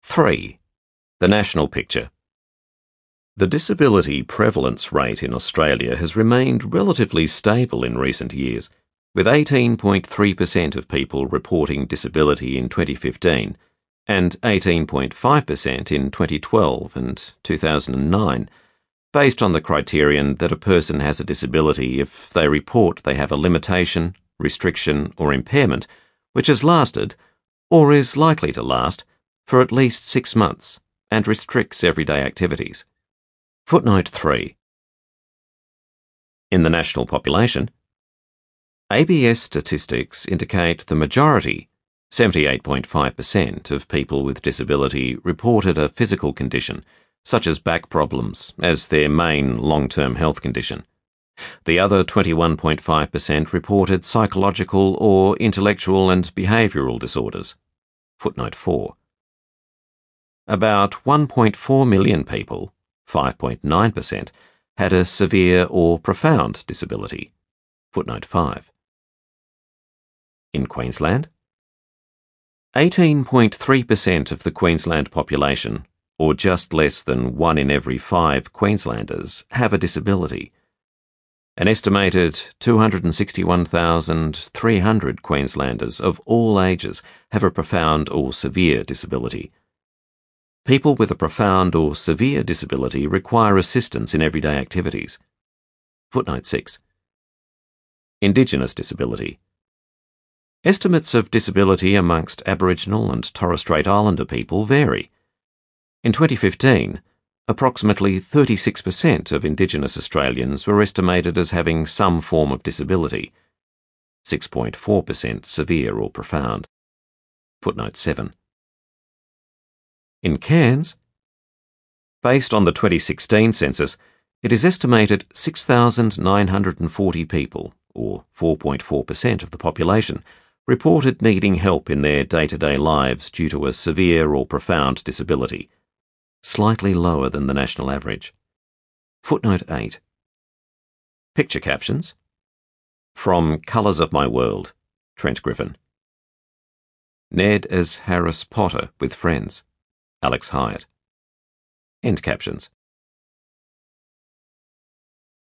3. The national picture. The disability prevalence rate in Australia has remained relatively stable in recent years, with 18.3% of people reporting disability in 2015 and 18.5% in 2012 and 2009, based on the criterion that a person has a disability if they report they have a limitation, restriction or impairment which has lasted, or is likely to last, for at least 6 months and restricts everyday activities. Footnote 3. In the national population, ABS statistics indicate the majority, 78.5% of people with disability reported a physical condition, such as back problems, as their main long-term health condition. The other 21.5% reported psychological or intellectual and behavioural disorders. Footnote 4. About 1.4 million people, 5.9%, had a severe or profound disability. Footnote 5. In Queensland, 18.3% of the Queensland population, or just less than 1 in every 5 Queenslanders, have a disability. An estimated 261,300 Queenslanders of all ages have a profound or severe disability. People with a profound or severe disability require assistance in everyday activities. Footnote 6. Indigenous disability. Estimates of disability amongst Aboriginal and Torres Strait Islander people vary. In 2015, approximately 36% of Indigenous Australians were estimated as having some form of disability, 6.4% severe or profound. Footnote 7. In Cairns, based on the 2016 census, it is estimated 6,940 people, or 4.4% of the population, reported needing help in their day-to-day lives due to a severe or profound disability, slightly lower than the national average. Footnote 8. Picture captions. From Colours of My World, Trent Griffin. Ned as Harris Potter with friends, Alex Hyatt. End captions.